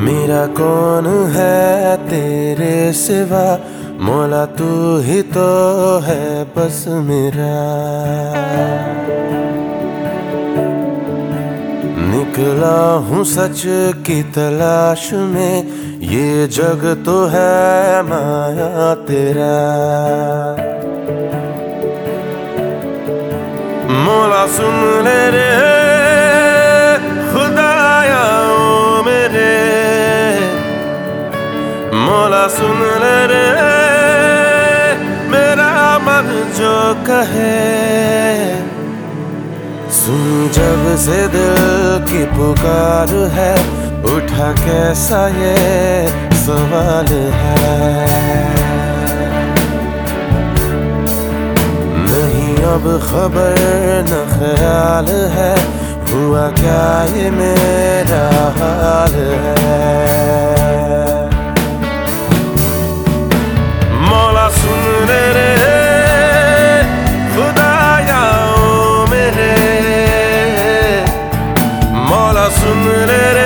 मेरा कौन है तेरे सिवा, मौला तू ही तो है बस मेरा। निकला हूँ सच की तलाश में, ये जग तो है माया तेरा। मौला सुन ले रे खुदाया ओ मेरे, मौला सुन ले रे मेरा मन जो कहे। सुन जब से दिल की पुकार है, उठा कैसा ये सवाल है। नहीं अब खबर न ख्याल है, हुआ क्या ये मेरा हाल है। मौला सुन ले रे खुदाया ओ मेरे, मौला सुन ले रे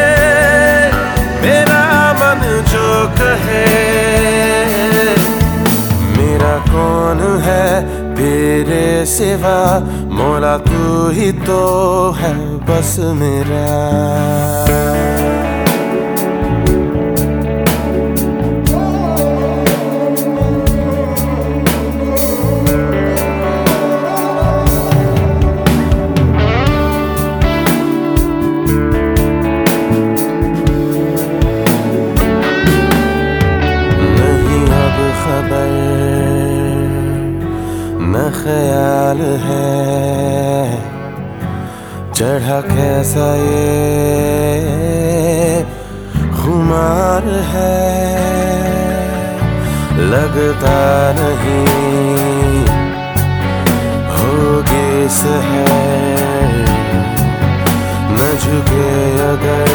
मेरा मन जो कहे। मेरा कौन है तेरे सिवा, मौला तू ही तो है बस मेरा। न ख्याल है चढ़ा कैसा ये खुमार है, लगता नहीं होगी सहर, न झुके अगर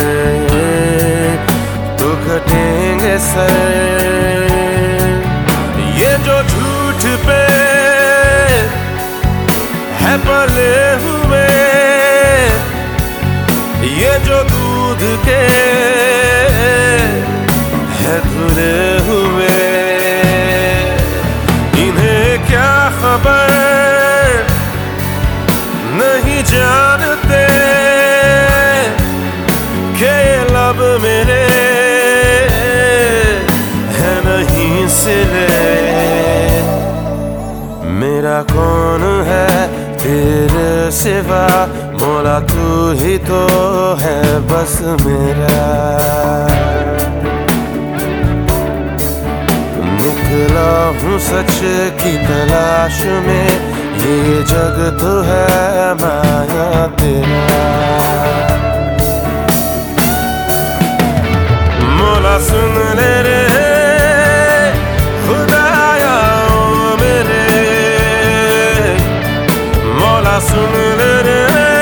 तो कटेंगे सर। ये जो झूठ पे है पले हुए, ये जो दूध के है धुले हुए, इन्हें क्या खबर नहीं जानते कि ये लब मेरे है नहीं सिले। मेरा कौन है तेरे सिवा, मौला तू ही तो है बस मेरा। निकला हूँ सच की तलाश में, ये जग तो है माया तेरा। मौला सुन ले रे खुदाया ओ मेरे, मौला सुन ले रे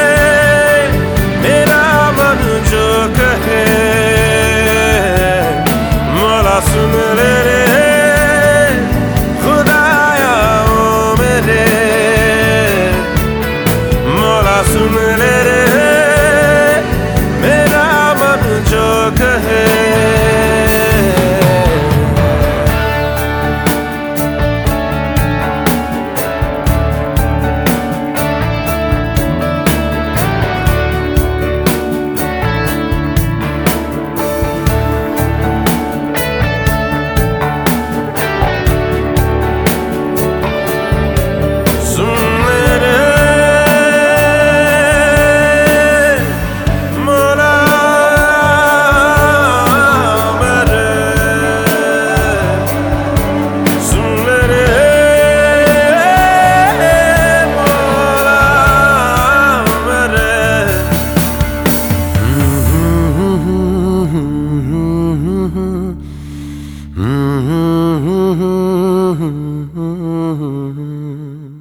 मेरा मन जो कहे। मौला सुन ले रे खुदाया ओ मेरे, मौला सुन ले रे मेरा मन जो कहे। Mm-hmm.